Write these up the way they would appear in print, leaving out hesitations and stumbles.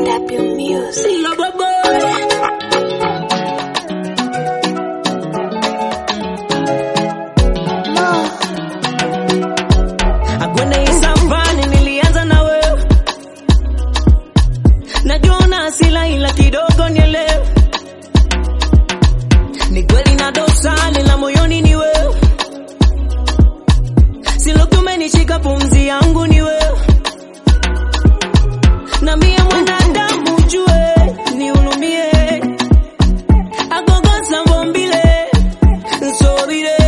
W Music. Lover boy. Akwenda isafani nilianza na wewe. Najua asila ila kidogo nielewe. Ni kweli na dosari la moyoni ni wewe. Silo kumenishika pumzi yangu ni wewe. Na mie mwanadamu ujue nihurumie. Agogosa mbombile nsobile.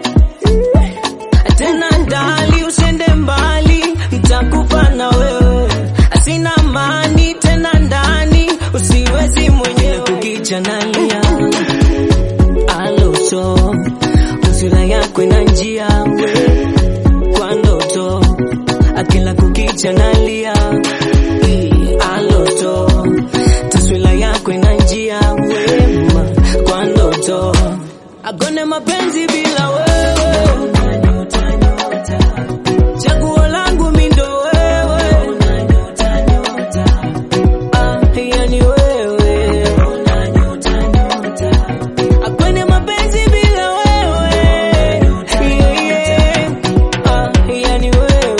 Tena ndali usende mbali nitakufa na wewe. Sina amani tena ndani usiwezi mwenyewe kukicha nalia. Aloso usura yako ina njia we. Kwa ndoto akila kukicha nalia. Aloto taswira yako ina njia wema. Kwa ndoto agone mapenzi bila wewe. Chaguo langu mimi ndo wewe. Yani wewe. Agone mapenzi bila wewe. Yani wewe.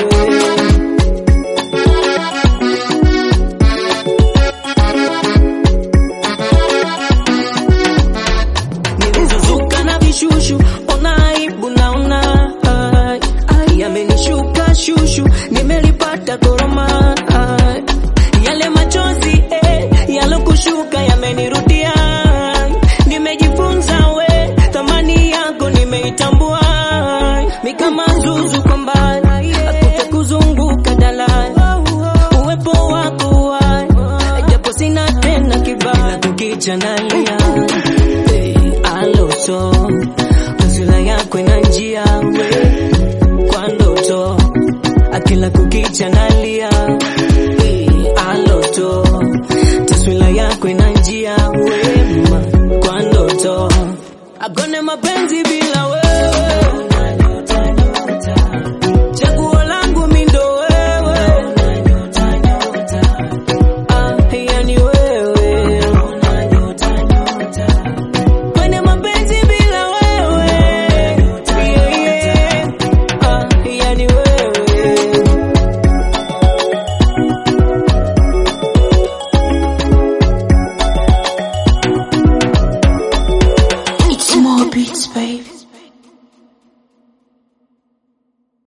Nilizuzuka na vishushu, ona aibu naona. Yamenishuka shushu, nimelipata koroma. Yale machozi yalokushuka yamenirudia. Nimejifunza we, thamani yako nimeitambua. Mikama zuzu kwa mbali, akutakuzunguka dalali. Uwepo wako wai, japo sina tena kibali. Kukicha nalia. Aloso usura yako ina njia we. Kwa ndoto akila kukicha nalia. Aloto taswira yako ina njia wema. Kwa ndoto agone mapenzi bila